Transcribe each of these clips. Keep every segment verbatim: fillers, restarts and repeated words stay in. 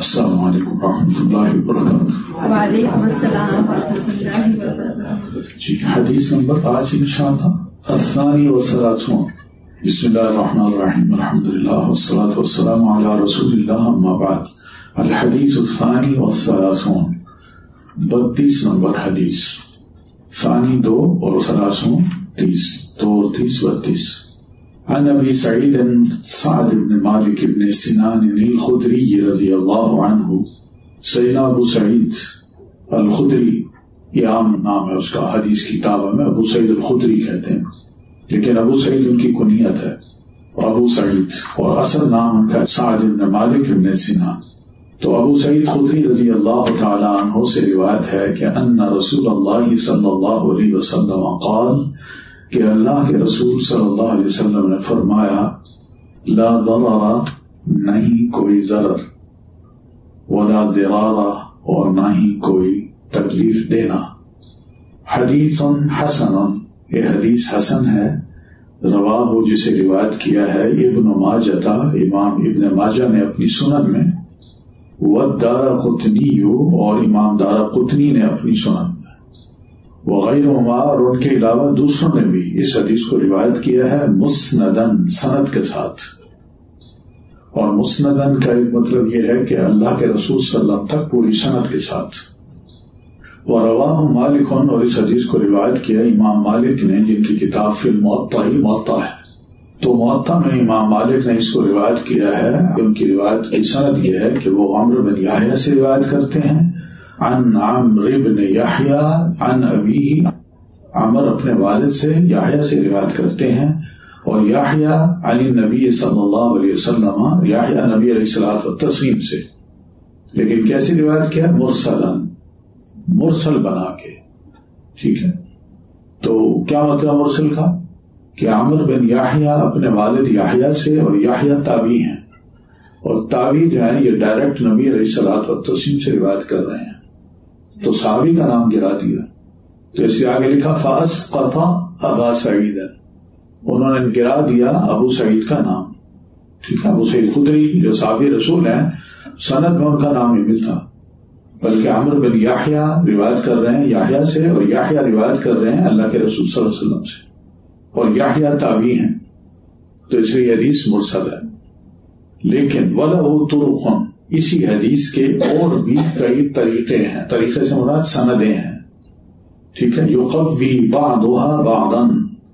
السلام علیکم ورحمۃ اللہ وبرکاتہ. وعلیکم السلام ورحمۃ اللہ وبرکاتہ. جی حدیث نمبر آج انشاءاللہ الثانی والثلاثون. بسم اللہ الرحمن الرحیم الحمد للہ والصلاۃ والسلام علی رسول اللہ اما بعد. الحدیث الثانی والثلاثون، بتیس نمبر حدیث. ثانی دو اور ثلاثون تیس، دو اور تیس بتیس. عن ابی سعید سعد بن مالک بن سنان الخدری رضی اللہ عنہ. سیدنا ابو سعید الخدری، یہ عام نام ہے اس کا، حدیث کی کتاب میں ابو سعید الخدری کہتے ہیں، لیکن ابو سعید ان کی کنیت ہے ابو سعید، اور اصل نام ان کا سعد بن مالک بن سنان. تو ابو سعید خدری رضی اللہ تعالی عنہ سے روایت ہے کہ ان رسول اللہ صلی اللہ علیہ وسلم قال، کہ اللہ کے رسول صلی اللہ علیہ وسلم نے فرمایا، لا ضرر، نہیں کوئی ضرر، ولا ضرار، اور نہ ہی کوئی تکلیف دینا. حدیث حسن، یہ حدیث حسن ہے. رواہ، جسے روایت کیا ہے ابن ماجہ، امام ابن ماجہ نے اپنی سنن میں، والدارقطنی، اور امام دارقطنی نے اپنی سنن میں، وغیرہما، اور ان کے علاوہ دوسروں نے بھی اس حدیث کو روایت کیا ہے مسندن، سند کے ساتھ. اور مسندن کا ایک مطلب یہ ہے کہ اللہ کے رسول صلی اللہ علیہ وسلم تک پوری سند کے ساتھ. ورواہ مالک، اور اس حدیث کو روایت کیا امام مالک نے، جن کی کتاب فی الموطا ہی موطا ہے. تو موطا میں امام مالک نے اس کو روایت کیا ہے. ان کی روایت کی سند یہ ہے کہ وہ عمرو بن یحییٰ سے روایت کرتے ہیں، عن عمرو بن یحییٰ عن ابیہ، عمر اپنے والد سے یحییٰ سے روایت کرتے ہیں، اور یحییٰ عن النبی صلی اللہ علیہ وسلم، یحییٰ نبی علیہ الصلوۃ والتسلیم سے. لیکن کیسی روایت کیا؟ مرسلن، مرسل بنا کے. ٹھیک ہے، تو کیا مطلب مرسل کا؟ کہ عمر بن یحییٰ اپنے والد یحییٰ سے، اور یحییٰ تابعی ہیں، اور تابعی جو ہیں یہ ڈائریکٹ نبی علیہ الصلوۃ والتسلیم سے روایت کر رہے ہیں. تو صحابی کا نام گرا دیا، تو اس سے آگے لکھا فاسقط ابا سعید، انہوں نے گرا دیا ابو سعید کا نام. ٹھیک ہے، ابو سعید خدری جو صحابی رسول ہیں، سند میں ان کا نام نہیں ملتا، بلکہ عمرو بن یحییٰ روایت کر رہے ہیں یحییٰ سے، اور یحییٰ روایت کر رہے ہیں اللہ کے رسول صلی اللہ علیہ وسلم سے، اور یحییٰ تابعی ہیں. تو اس لیے حدیث مرسل ہے. لیکن وَلَهُ طُرُقٌ، اسی حدیث کے اور بھی کئی طریقے ہیں. طریقے سے مراد سندیں ہیں. ٹھیک ہے، یقوی بعضها بعضا،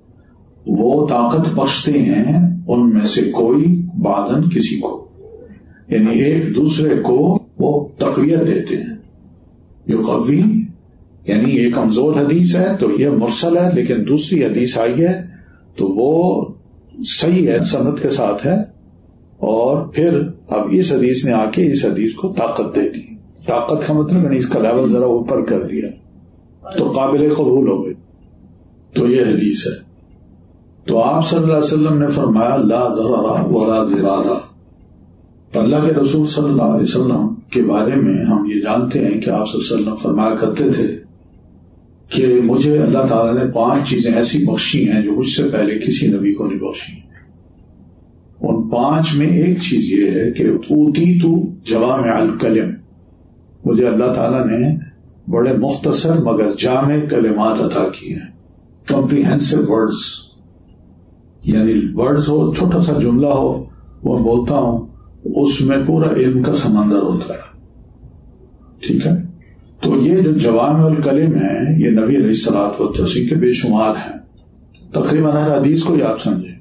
وہ طاقت بخشتے ہیں ان میں سے کوئی بعضاً کسی کو، یعنی ایک دوسرے کو وہ تقویت دیتے ہیں. یقوی یعنی یہ کمزور حدیث ہے تو یہ مرسل ہے، لیکن دوسری حدیث آئی ہے تو وہ صحیح ہے، سند کے ساتھ ہے، اور پھر اب اس حدیث نے آ کے اس حدیث کو طاقت دے دی. طاقت کا مطلب یعنی اس کا لیول ذرا اوپر کر دیا تو قابل قبول ہو گئی. تو یہ حدیث ہے. تو آپ صلی اللہ علیہ وسلم نے فرمایا لا ضرر ولا ضرار. اللہ کے رسول صلی اللہ علیہ وسلم کے بارے میں ہم یہ جانتے ہیں کہ آپ صلی اللہ علیہ وسلم فرمایا کرتے تھے کہ مجھے اللہ تعالیٰ نے پانچ چیزیں ایسی بخشی ہیں جو مجھ سے پہلے کسی نبی کو نہیں بخشی. ان پانچ میں ایک چیز یہ ہے کہ اوتیت جوامع الکلم، مجھے اللہ تعالیٰ نے بڑے مختصر مگر جامع کلمات عطا کی ہیں. کمپریہنسو ورڈز، یعنی ورڈز ہو، چھوٹا سا جملہ ہو وہ بولتا ہوں، اس میں پورا علم کا سمندر ہوتا ہے. ٹھیک ہے، تو یہ جو جوامع الکلم ہیں یہ نبی علیہ الصلوۃ والتسلیم کے بے شمار ہیں. تقریباً ہر حدیث کو ہی آپ سمجھیں،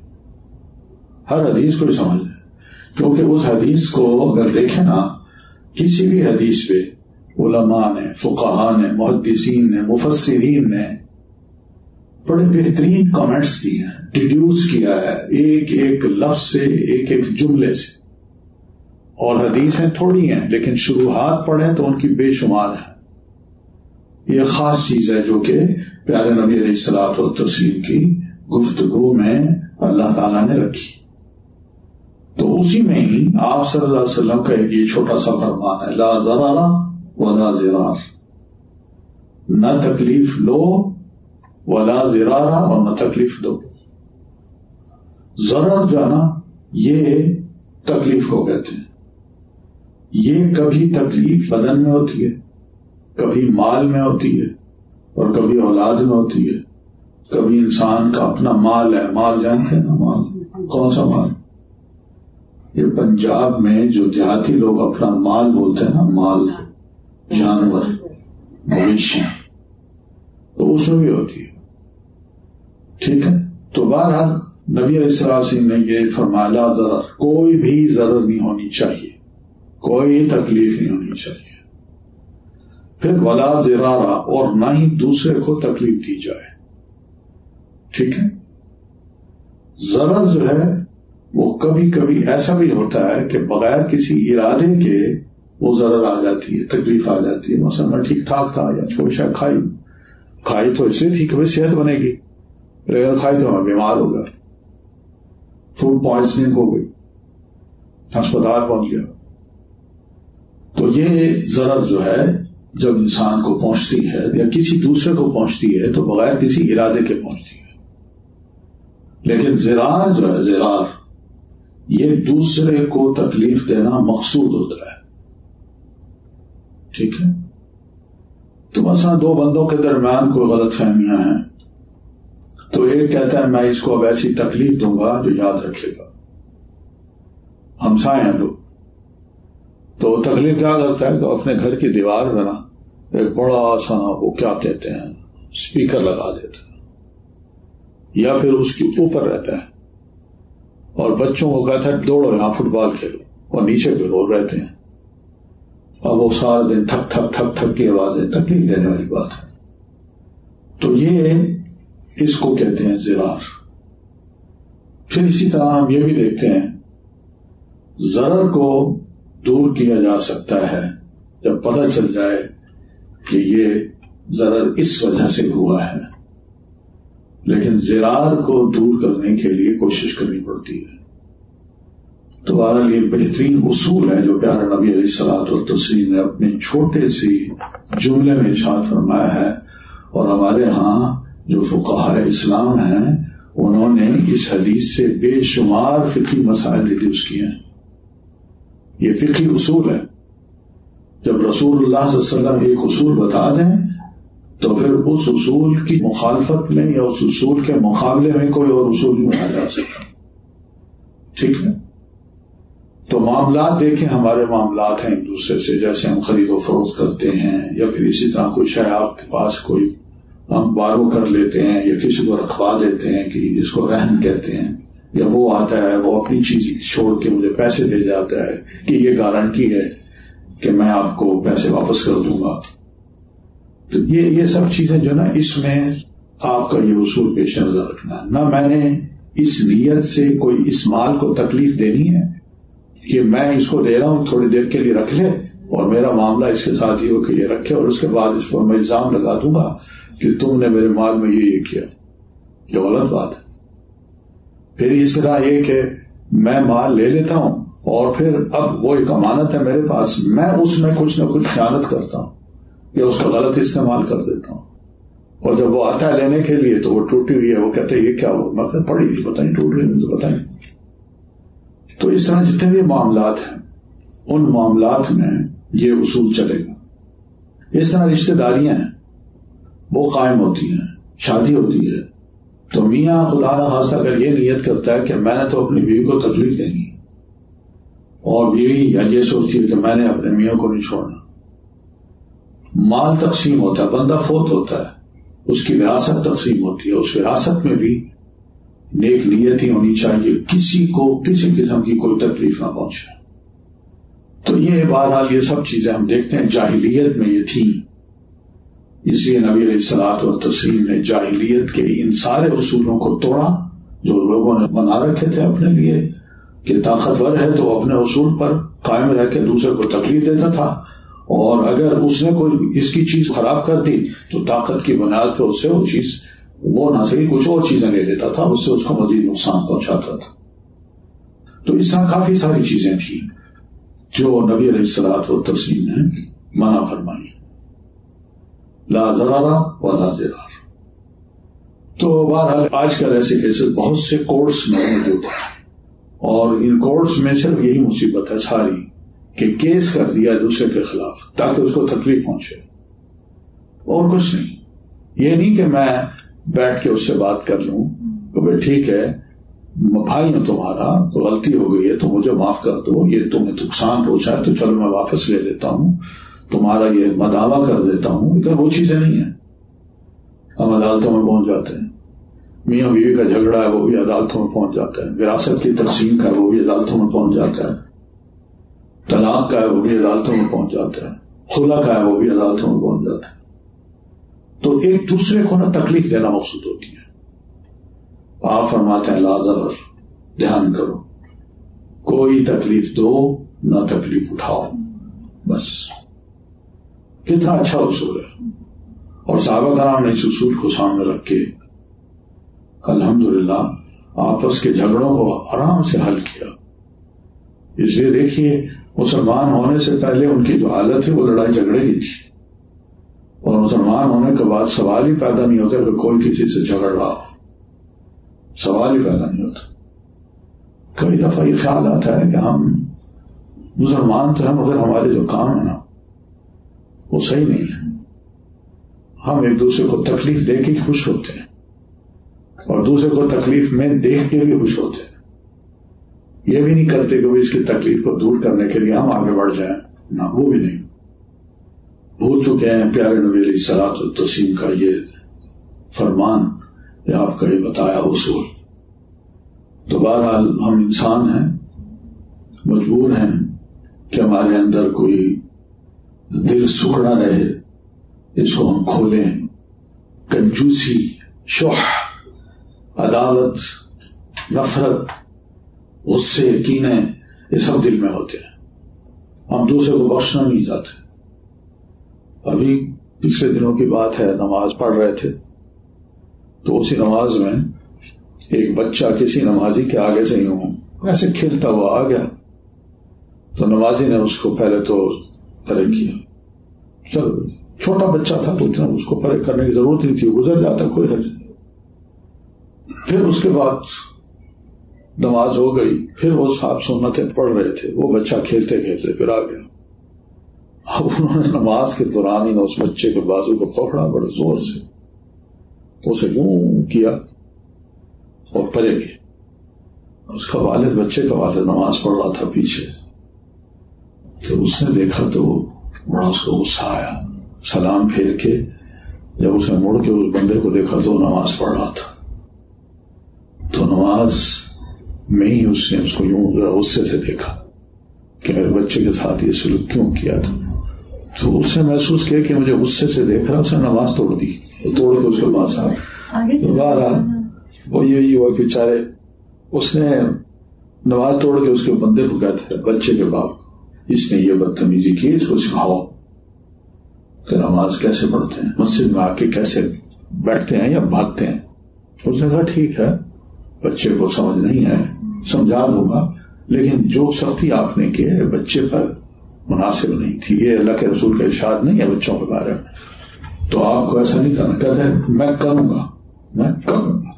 ہر حدیث کو ہی سمجھ لیں، کیونکہ اس حدیث کو اگر دیکھیں نا، کسی بھی حدیث پہ علماء نے، فقہاء نے، محدثین نے، مفسرین نے بڑے بہترین کامنٹس دیے ہیں، ڈیڈیوس کیا ہے ایک ایک لفظ سے، ایک ایک جملے سے. اور حدیثیں تھوڑی ہیں لیکن شروحات پڑھیں تو ان کی بے شمار ہیں. یہ خاص چیز ہے جو کہ پیارے نبی علیہ الصلوۃ والتسلیم کی گفتگو میں اللہ تعالیٰ نے رکھی. تو اسی میں ہی آپ صلی اللہ علیہ وسلم کا یہ چھوٹا سا فرمان ہے، لا ضرر ولا ضرار، نہ تکلیف لو، ولا ضرار، اور نہ تکلیف دو. ضرر جو ہے نا یہ تکلیف کو کہتے ہیں، یہ کبھی تکلیف بدن میں ہوتی ہے، کبھی مال میں ہوتی ہے، اور کبھی اولاد میں ہوتی ہے، کبھی انسان کا اپنا مال ہے. مال جانتے ہیں نا؟ مال کون سا مال؟ یہ پنجاب میں جو دیہاتی لوگ اپنا مال بولتے ہیں نا، مال، جانور، مویشی، تو اس میں بھی ہوتی ہے. ٹھیک ہے. تو بہرحال نبی علیہ السلام نے یہ فرمایا لا ضرر، کوئی بھی ضرر نہیں ہونی چاہیے، کوئی تکلیف نہیں ہونی چاہیے. پھر ولا ضرارا، اور نہ ہی دوسرے کو تکلیف دی جائے. ٹھیک ہے. ضرر جو ہے وہ کبھی کبھی ایسا بھی ہوتا ہے کہ بغیر کسی ارادے کے وہ ضرر آ جاتی ہے، تکلیف آ جاتی ہے. مثلا میں ٹھیک ٹھاک تھا یا کوئی شاید کھائی کھائی تو اس لیے تھی کہ بھائی صحت بنے گی، لیکن کھائی تو میں بیمار ہو گیا، فوڈ پوائزننگ ہو گئی، ہسپتال پہنچ گیا. تو یہ ضرر جو ہے جب انسان کو پہنچتی ہے یا کسی دوسرے کو پہنچتی ہے تو بغیر کسی ارادے کے پہنچتی ہے. لیکن ضرار جو ہے، ضرار یہ دوسرے کو تکلیف دینا مقصود ہوتا ہے. ٹھیک ہے. تو مثلا دو بندوں کے درمیان کوئی غلط فہمیاں ہیں، تو ایک کہتا ہے میں اس کو اب ایسی تکلیف دوں گا جو یاد رکھے گا. ہمسائے ہیں لوگ، تو تکلیف کیا کرتا ہے کہ اپنے گھر کی دیوار میں نا ایک بڑا سا نا وہ کیا کہتے ہیں اسپیکر لگا دیتا ہے، یا پھر اس کے اوپر رہتا ہے اور بچوں کو کہتا ہے دوڑو یہاں فٹ بال کھیلو، اور نیچے پہ رو رہتے ہیں. اب وہ سارا دن ٹھک ٹھک ٹھک ٹھک کی آوازیں، تکلیف دینے والی بات ہے. تو یہ اس کو کہتے ہیں ضرار. پھر اسی طرح ہم یہ بھی دیکھتے ہیں ضرر کو دور کیا جا سکتا ہے جب پتہ چل جائے کہ یہ ضرر اس وجہ سے ہوا ہے، لیکن ضرار کو دور کرنے کے لیے کوشش کرنی پڑتی ہے. تو بہرحال یہ بہترین اصول ہے جو پیارے نبی علیہ الصلوۃ والتسلیم نے اپنے چھوٹے سی جملے میں ارشاد فرمایا ہے. اور ہمارے ہاں جو فقہاء اسلام ہیں انہوں نے اس حدیث سے بے شمار فقہی مسائل ڈیڈیوس کیے ہیں. یہ فقہی اصول ہے. جب رسول اللہ صلی اللہ علیہ وسلم ایک اصول بتا دیں تو پھر اس اصول کی مخالفت میں یا اس اصول کے مقابلے میں کوئی اور اصول نہیں بنایا جا سکتا. ٹھیک ہے. تو معاملات دیکھیں، ہمارے معاملات ہیں ایک دوسرے سے، جیسے ہم خرید و فروخت کرتے ہیں یا پھر اسی طرح کوئی شے آپ کے پاس کوئی ہم بارو کر لیتے ہیں یا کسی کو رکھوا دیتے ہیں کہ جس کو رہن کہتے ہیں، یا وہ آتا ہے وہ اپنی چیز چھوڑ کے مجھے پیسے دے جاتا ہے کہ یہ گارنٹی ہے کہ میں آپ کو پیسے واپس کر دوں گا. تو یہ یہ سب چیزیں جو نا اس میں آپ کا یہ اصول پیش نظر رکھنا ہے. نہ میں نے اس نیت سے کوئی اس مال کو تکلیف دینی ہے کہ میں اس کو دے رہا ہوں تھوڑی دیر کے لیے رکھ لے اور میرا معاملہ اس کے ساتھ یہ ہو کہ یہ رکھے، اور اس کے بعد اس پر میں الزام لگا دوں گا کہ تم نے میرے مال میں یہ یہ کیا. یہ غلط بات ہے. پھر اس طرح یہ کہ میں مال لے لیتا ہوں اور پھر اب وہ ایک امانت ہے میرے پاس، میں اس میں کچھ نہ کچھ خیانت کرتا ہوں یا اس کا غلط استعمال کر دیتا ہوں، اور جب وہ آتا ہے لینے کے لیے تو وہ ٹوٹی ہوئی ہے، وہ کہتے ہیں یہ کیا ہوا، میں کہتا پڑی تھی پتہ نہیں ٹوٹ گئی مجھے پتہ نہیں. تو اس طرح جتنے بھی معاملات ہیں ان معاملات میں یہ اصول چلے گا. اس طرح رشتہ داریاں ہیں وہ قائم ہوتی ہیں، شادی ہوتی ہے تو میاں خدا نہ خاصہ اگر یہ نیت کرتا ہے کہ میں نے تو اپنی بیوی کو تکلیف دینی ہے، اور بیوی یا یہ سوچتی ہے کہ میں نے اپنے میاں کو نہیں چھوڑنا، مال تقسیم ہوتا ہے، بندہ فوت ہوتا ہے، اس کی وراثت تقسیم ہوتی ہے، اس وراثت میں بھی نیک نیت ہی ہونی چاہیے، کسی کو کسی قسم کی کوئی تکلیف نہ پہنچے. تو یہ بہرحال یہ سب چیزیں ہم دیکھتے ہیں جاہلیت میں یہ تھیں. اس لیے نبی علیہ الصلوۃ والتسلیم نے جاہلیت کے ان سارے اصولوں کو توڑا جو لوگوں نے بنا رکھے تھے اپنے لیے کہ طاقتور ہے تو اپنے اصول پر قائم رہ کے دوسرے کو تکلیف دیتا تھا، اور اگر اس نے کوئی اس کی چیز خراب کر دی تو طاقت کی بنیاد پر اس سے وہ چیز وہ نہ صحیح کچھ اور چیزیں لے لیتا تھا، اس سے اس کو مزید نقصان پہنچاتا تھا. تو اس طرح کافی ساری چیزیں تھیں جو نبی علیہ الصلوۃ والتسلیم نے منع فرمائی. لا ضرر ولا ضرار. تو بہرحال آج کل ایسے کیسے بہت سے کورس میں موجود ہیں، اور ان کورس میں صرف یہی مصیبت ہے ساری کہ کیس کر دیا دوسرے کے خلاف تاکہ اس کو تکلیف پہنچے، اور کچھ نہیں. یہ نہیں کہ میں بیٹھ کے اس سے بات کر لوں کہ بھائی ٹھیک ہے بھائی ہوں تمہارا، تو غلطی ہو گئی ہے تو مجھے معاف کر دو، یہ تمہیں نقصان پہنچا ہے تو چلو میں واپس لے لیتا ہوں، تمہارا یہ مداوع کر دیتا ہوں. لیکن وہ چیزیں نہیں ہیں. ہم عدالتوں میں پہنچ جاتے ہیں، میاں بیوی کا جھگڑا ہے وہ بھی عدالتوں میں پہنچ جاتا ہے، وراثت کی تقسیم کا ہے وہ بھی عدالتوں میں پہنچ جاتا ہے، طلاق کا ہے وہ بھی عدالتوں میں پہنچ جاتا ہے، خلا کا ہے وہ بھی عدالتوں میں پہنچ جاتا ہے. تو ایک دوسرے کو نہ تکلیف دینا مقصود ہوتی ہے. آپ فرماتے ہیں لا ضرر، دھیان کرو، کوئی تکلیف دو نہ تکلیف اٹھاؤ. بس کتنا اچھا اصول ہے. اور صحابہ کرام نے اس اصول کو سامنے رکھ کے الحمدللہ آپس کے جھگڑوں کو آرام سے حل کیا. اس لیے دیکھیے مسلمان ہونے سے پہلے ان کی جو حالت ہے وہ لڑائی جھگڑے کی تھی، اور مسلمان ہونے کے بعد سوال ہی پیدا نہیں ہوتا کہ کوئی کسی سے جھگڑ رہا ہو، سوال ہی پیدا نہیں ہوتا. کئی دفعہ یہ خیال آتا ہے کہ ہم مسلمان تو ہیں مگر ہمارے جو کام ہے نا وہ صحیح نہیں ہے. ہم ایک دوسرے کو تکلیف دے کے خوش ہوتے ہیں اور دوسرے کو تکلیف میں دیکھ کے بھی خوش ہوتے ہیں. یہ بھی نہیں کرتے کہ وہ اس کی تکلیف کو دور کرنے کے لیے ہم آگے بڑھ جائیں، نہ وہ بھی نہیں. بھول چکے ہیں پیارے نبی علیہ الصلوۃ والتسلیم کا یہ فرمان، یہ آپ کا یہ بتایا اصول. تو بہرحال ہم انسان ہیں، مجبور ہیں کہ ہمارے اندر کوئی دل سکڑا رہے، اس کو ہم کھولیں. کنجوسی، شح، عداوت، نفرت، غصے، کینے، یہ سب دل میں ہوتے ہیں. ہم دوسرے کو بخشنا نہیں چاہتے. ابھی پچھلے دنوں کی بات ہے، نماز پڑھ رہے تھے تو اسی نماز میں ایک بچہ کسی نمازی کے آگے سے یوں ایسے کھیلتا ہوا آ گیا، تو نمازی نے اس کو پہلے تو پرے کیا. چلو چھوٹا بچہ تھا تو اتنا اس کو پرے کرنے کی ضرورت نہیں تھی، گزر جاتا کوئی حرج نہیں. پھر اس کے بعد نماز ہو گئی، پھر وہ صاحب سنتیں پڑھ رہے تھے، وہ بچہ کھیلتے کھیلتے پھر آ گیا. اب انہوں نے نماز کے دوران ہی اس بچے کے بازو کو پکڑا بڑے زور سے، اسے یوں کیا اور پرے گئے. اس کا والد، بچے کا والد نماز پڑھ رہا تھا پیچھے، تو اس نے دیکھا تو بڑا اس کو غصہ آیا. سلام پھیر کے جب اس نے مڑ کے اس بندے کو دیکھا تو نماز پڑھ رہا تھا. تو نماز میں ہی اس نے اس کو یوں غصے سے دیکھا کہ میرے بچے کے ساتھ یہ سلوک کیوں کیا تھا. تو اس نے محسوس کیا کہ مجھے غصے سے دیکھ رہا، اس نے نماز توڑ دی، توڑ کے اس کے پاس آ. تو بہرحال وہ یہی ہوا کہ بیچارے اس نے نماز توڑ کے اس کے بندے کو کہتے ہیں بچے کے باپ، اس نے یہ بدتمیزی کی، اس کو سکھاؤ کہ نماز کیسے پڑھتے ہیں، مسجد میں آ کے کیسے بیٹھتے ہیں یا بھاگتے ہیں. اس نے کہا ٹھیک ہے، بچے کو سمجھ نہیں ہے، سمجھا دوں گا، لیکن جو سختی آپ نے کی ہے بچے پر مناسب نہیں تھی. یہ اللہ کے رسول کا ارشاد نہیں ہے بچوں کے بارے میں، تو آپ کو ایسا نہیں کرنا. کہتے ہیں میں کروں گا، میں کروں گا.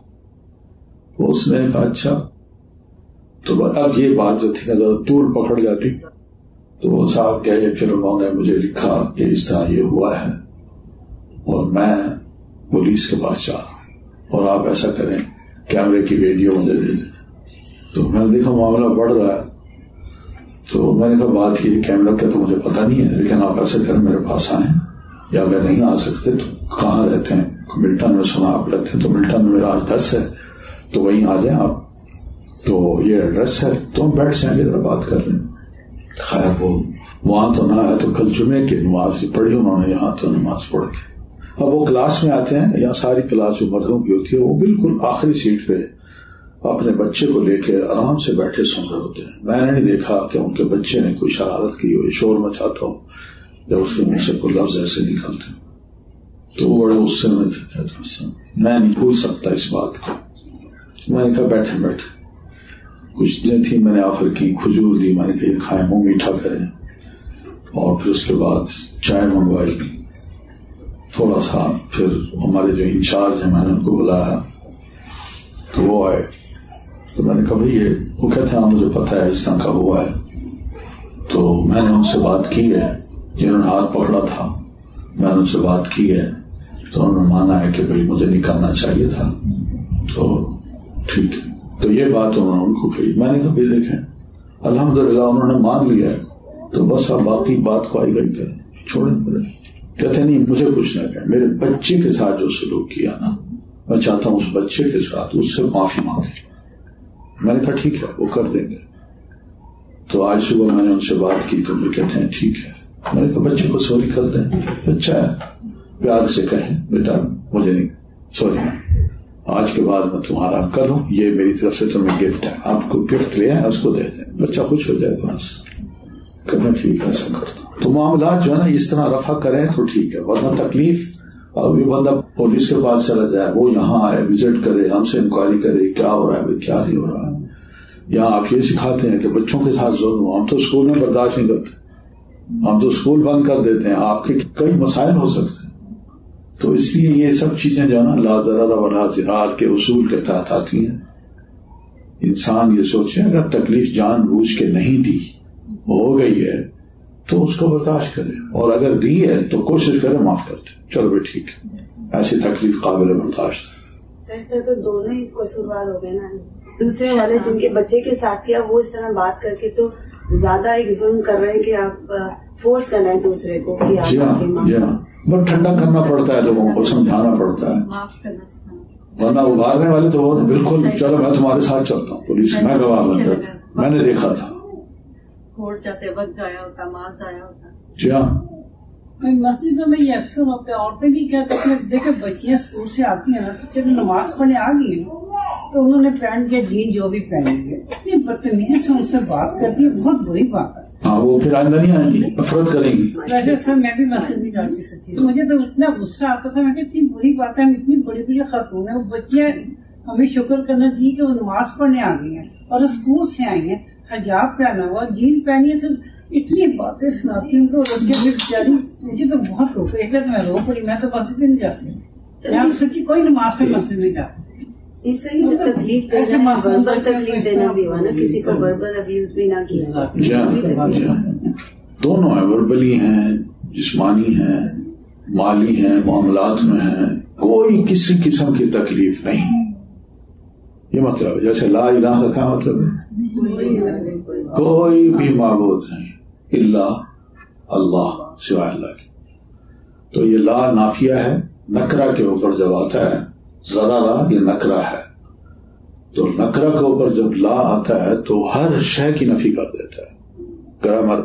اس نے کہا اچھا. تو اب یہ بات جو تھی نا طول پکڑ جاتی. تو وہ صاحب کہے پھر انہوں نے مجھے لکھا کہ اس طرح یہ ہوا ہے اور میں پولیس کے پاس جا رہا ہوں اور آپ ایسا کریں کیمرے کی ویڈیو مجھے دے دیں. تو میں نے دیکھا معاملہ بڑھ رہا ہے، تو میں نے کہا بات کی کیمرہ کا تو مجھے پتہ نہیں ہے، لیکن آپ ایسے کریں میرے پاس آئیں، یا اگر نہیں آ سکتے تو کہاں رہتے ہیں؟ ملٹن میں سنا آپ رہتے ہیں، تو ملٹن میں میرا ایڈریس ہے تو وہیں آ جائیں آپ، تو یہ ایڈریس ہے، تو ہم بیٹھ سے آگے ذرا بات کر لیں. خیر وہ وہاں تو نہ آئے تو کل جمعے کی نماز پڑھی انہوں نے یہاں تو نماز پڑھ کے. اب وہ کلاس میں آتے ہیں، یہاں ساری کلاس جو مردوں کی ہوتی ہے وہ بالکل آخری سیٹ پہ اپنے بچے کو لے کے آرام سے بیٹھے سن رہے ہوتے ہیں. میں نے نہیں دیکھا کہ ان کے بچے نے کوئی شرارت کی ہو، شور مچاتا ہو یا اس کے منہ سے کوئی لفظ ایسے نکلتے ہو. تو وہ بڑے غصے میں تھے. میں نہیں بھول سکتا اس بات کو. میں نے کہا بیٹھے بیٹھے کچھ چیزیں تھیں میں نے آفر کی، کھجور دی، میں نے کہا یہ کھائیں، منہ میٹھا کریں، اور پھر اس کے بعد چائے منگوائی. تھوڑا سا پھر ہمارے جو انچارج ہیں میں نے ان کو بلایا تو وہ آئے. تو میں نے کہا بھائی یہ وہ کہتے ہیں مجھے پتا ہے اس طرح کا ہوا ہے. تو میں نے ان سے بات کی ہے، جنہوں نے ہاتھ پکڑا تھا میں نے ان سے بات کی ہے، تو انہوں نے مانا ہے کہ بھائی مجھے نہیں کرنا چاہیے تھا، تو ٹھیک ہے. تو یہ بات انہوں نے ان کو کہی. میں نے کہا بھی دیکھیں الحمدللہ انہوں نے مان لیا ہے، تو بس آپ باقی بات کو آئی گئی کریں، چھوڑیں پڑے. کہتے نہیں مجھے کچھ نہ کہ میرے بچے کے ساتھ جو سلوک کیا نا، میں چاہتا ہوں اس بچے کے ساتھ اس سے معافی مانگے. میں نے کہا ٹھیک ہے وہ کر دیں گے. تو آج صبح میں نے ان سے بات کی تو مجھے کہتے ہیں ٹھیک ہے. میں نے کہا بچے کو سوری کر دیں، بچہ ہے پیار سے کہیں بیٹا مجھے نہیں سوری، آج کے بعد میں تمہارا کروں، یہ میری طرف سے تمہیں گفٹ ہے، آپ کو گفٹ لے آئے اس کو دے دیں، بچہ خوش ہو جائے گا. بس کہنا ٹھیک ہے ایسا کرتا ہوں. تو معاملات جو ہے نا اس طرح رفع کریں تو ٹھیک ہے، ورنہ تکلیف. اب یہ بندہ پولیس کے پاس چلا جائے، وہ یہاں آئے وزٹ کرے، ہم سے انکوائری کرے کیا ہو رہا ہے کیا نہیں ہو رہا ہے. یہاں آپ یہ سکھاتے ہیں کہ بچوں کے ساتھ ظلم ہو، ہم تو اسکول میں برداشت نہیں کرتے، ہم تو اسکول بند کر دیتے ہیں. آپ کے کئی مسائل ہو سکتے ہیں. تو اس لیے یہ سب چیزیں جو ہے نا لا ضرر ولا ضرار کے اصول کے تحت آتی ہیں. انسان یہ سوچے اگر تکلیف جان بوجھ کے نہیں دی، ہو گئی ہے تو اس کو برداشت کرے، اور اگر دی ہے تو کوشش کرے معاف کر دے. چلو بھائی ٹھیک ہے، ایسی تکلیف قابل برداشت. سر سر تو دونوں ہی قصوروار ہو گئے نا. دوسرے والے جن کے بچے کے ساتھ کیا وہ اس طرح بات کر کے تو زیادہ ایک ظلم کر رہے ہیں کہ آپ فورس کرنا ہے دوسرے کو کہ جی ہاں جی ہاں بہت ٹھنڈا کرنا پڑتا ہے، لوگوں کو سمجھانا پڑتا ہے. ورنہ ابھارنے والے تو وہ بالکل چلو میں تمہارے ساتھ چلتا ہوں، پولیس میں گواہ بن کر میں نے دیکھا تھا. کورٹ جاتے وقت ضائع ہوتا، مال ضائع ہوتا. جی ہاں مسجدوں میں یہ اکثر ہوتا ہے، عورتیں بھی کیا کرتی ہیں، دیکھیں بچیاں اسکول سے آتی ہیں نا، جب نماز پڑھنے آ گئی ہیں تو انہوں نے پہن کے جین جو بھی پہنے گے اتنی بدتمیزی سے ان سے بات کرتی ہے، بہت بری بات ہے. ہاں وہ پھر آئندہ نہیں آئیں گی، نفرت کریں گی. ویسے سر میں بھی مسجد نہیں جاتی سچی، تو مجھے تو اتنا غصہ آتا تھا. میں کہ اتنی بری بات ہے، ہم اتنی بڑی بڑی خاتون ہیں، وہ بچیاں ہمیں شکر کرنا چاہیے کہ وہ نماز پڑھنے آ گئی ہیں اور اسکول سے آئی ہیں، حجاب پہنا ہوا، جین پہنی ہے، اتنی باتیں سناتی ہوں تو بچے بھی بیچاری. مجھے تو بہت رو ایک دن میں رو پڑی، میں تو مسجد نہیں جاتی، میں سچی کوئی نماز پہ مسجد نہیں جاتی. اس سے ہی تو تکلیف دینا، وربل تکلیف دینا بھی ہوا نا، کسی کو وربل ابیوز بھی نہ کیا. دونوں ہیں، وربلی ہیں، جسمانی ہیں، مالی ہیں، معاملات میں ہیں، کوئی کسی قسم کی تکلیف نہیں. یہ مطلب ہے جیسے لا الہ کا کیا مطلب ہے؟ کوئی بھی معبود نہیں الا اللہ، سوائے اللہ کی. تو یہ لا نافیہ ہے، نکرہ کے اوپر جب آتا ہے، ذرا لا یہ نکرہ ہے، تو نکرہ کے اوپر جب لا آتا ہے تو ہر شے کی نفی کر دیتا ہے. گرامر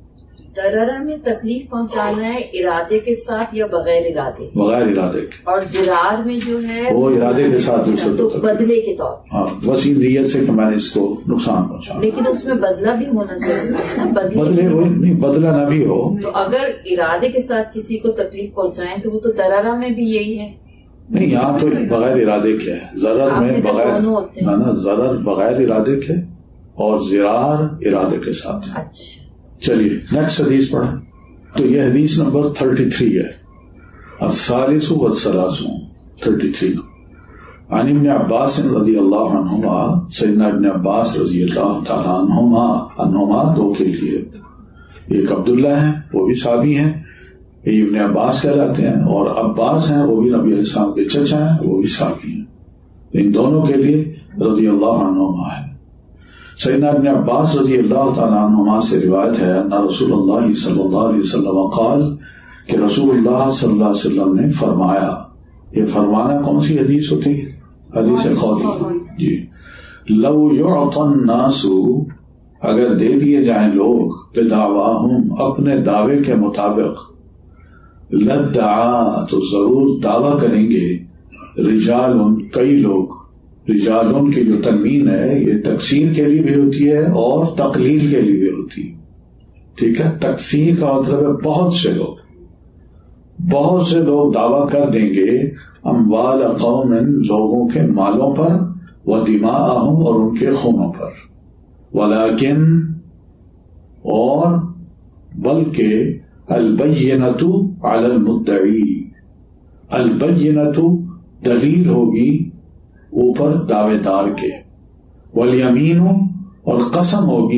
ضرر میں تکلیف پہنچانا ہے ارادے کے ساتھ یا بغیر ارادے؟ بغیر ارادے کے. اور ضرار میں جو ہے وہ ارادے کے ساتھ دوسرے تو بدلے کے طور. ہاں وسیع نیت سے کہ میں نے اس کو نقصان پہنچا، لیکن اس میں بدلہ بھی ہونا چاہیے. بدلے وہ نہیں، بدلہ نہ بھی ہو. تو اگر ارادے کے ساتھ کسی کو تکلیف پہنچائیں تو وہ تو ضرر میں بھی یہی ہے. نہیں یہاں تو بغیر ارادے کے ہے، ضرر میں بغیر نہ ضرر بغیر ارادے کے اور ضرار ارادے کے ساتھ. اچھا چلیے نیکسٹ حدیث پڑھیں. تو یہ حدیث نمبر تھرٹی تھری ہے، الثالث والثلاثون تھرٹی تھری. عن ابن عباس رضی اللہ عنہما، سیدنا ابن عباس رضی اللہ تعالی عنہما، عنہما دو کے لیے، ایک عبداللہ ہیں وہ بھی صحابی ہیں، یہ ابن عباس کہلاتے ہیں، اور عباس ہیں وہ بھی نبی علیہ السلام کے چچا ہیں، وہ بھی صحابی ہیں. ان دونوں کے لیے رضی اللہ عنہما ہے. سیدنا ابن عباس رضی اللہ تعالیٰ عنہما سے روایت ہے ان رسول اللہ صلی اللہ علیہ وسلم قال کہ رسول اللہ صلی اللہ علیہ وسلم نے فرمایا. یہ فرمانا کون سی حدیث ہوتی ہے؟ حدیث قولی. جی لو یعطى الناس، اگر دے دیے جائیں لوگ، بدعواہم اپنے دعوے کے مطابق، لدعا تو ضرور دعویٰ کریں گے، رجال کئی لوگ. رجالون کی جو تنوین ہے یہ تکسیر کے لیے بھی ہوتی ہے اور تقلیل کے لیے بھی ہوتی ہے. ٹھیک ہے، تکسیر کا مطلب ہے بہت سے لوگ، بہت سے لوگ دعویٰ کر دیں گے اموال قوم، لوگوں کے مالوں پر، و دماءہم اور ان کے خونوں پر، ولیکن اور بلکہ البینۃ علی المدعی، البینۃ دلیل ہوگی اوپر دعوے دار کے، والیمین اور قسم ہوگی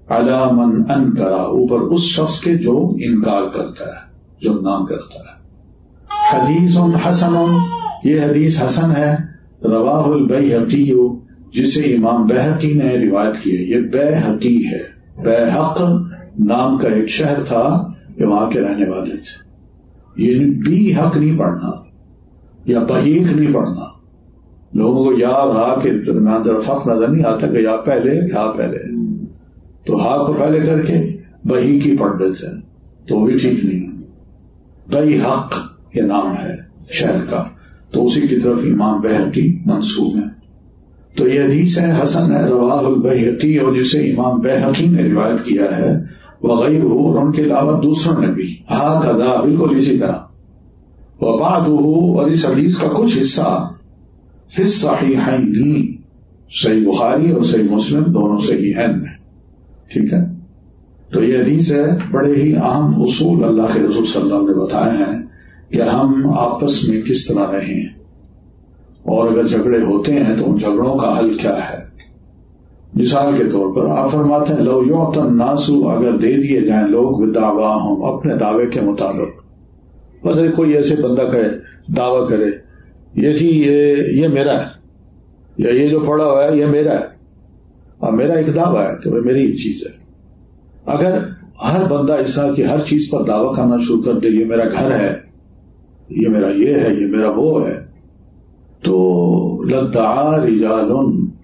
علی من انکرا، اوپر اس شخص کے جو انکار کرتا ہے، جو نہ کرتا ہے. حدیث حسن، یہ حدیث حسن ہے. رواہ البیہقی، جسے امام بیہقی نے روایت کی ہے. یہ بیہقی ہے، بیہق نام کا ایک شہر تھا کہ وہاں کے رہنے والے تھے. یہ بی حق نہیں پڑھنا یا بحیق نہیں پڑھنا. لوگوں کو یا ہا کے درمیان طرف فرق نظر نہیں آتا کہ یا پہلے یا پہلے، تو ہا کو پہلے کر کے بحیق ہی پڑھ دیتے ہیں، تو وہ بھی ٹھیک نہیں ہے. بیہق یہ نام ہے شہر کا، تو اسی کی طرف امام بیہقی منسوب ہے. تو یہ حدیث ہے حسن ہے، رواہ البیہقی، اور جسے امام بیہقی نے روایت کیا ہے، وغیرہ، اور ان کے علاوہ دوسروں نے بھی، ہاکذا بالکل اسی طرح. وبعضہ، اور اس حدیث کا کچھ حصہ فی الصحیحین، صحیح بخاری اور صحیح مسلم دونوں صحیحین میں. ٹھیک ہے، تو یہ حدیث ہے. بڑے ہی اہم اصول اللہ کے رسول صلی اللہ علیہ وسلم نے بتائے ہیں کہ ہم آپس میں کس طرح رہیں، اور اگر جھگڑے ہوتے ہیں تو ان جھگڑوں کا حل کیا ہے. مثال کے طور پر آپ فرماتے ہیں لو یعطی الناس، اگر دے دیے جائیں لوگ بدعواہم، اپنے دعوے کے مطابق. بس کوئی ایسے بندہ کہے، دعویٰ کرے یہ جی یہ یہ میرا ہے، یا یہ جو پڑا ہوا ہے یہ میرا ہے، اور میرا ایک دعویٰ ہے کہ میری یہ چیز ہے. اگر ہر بندہ اس طرح کی ہر چیز پر دعویٰ کرنا شروع کر دے، یہ میرا گھر ہے، یہ میرا یہ ہے، یہ میرا وہ ہے، تو لدعا رجال،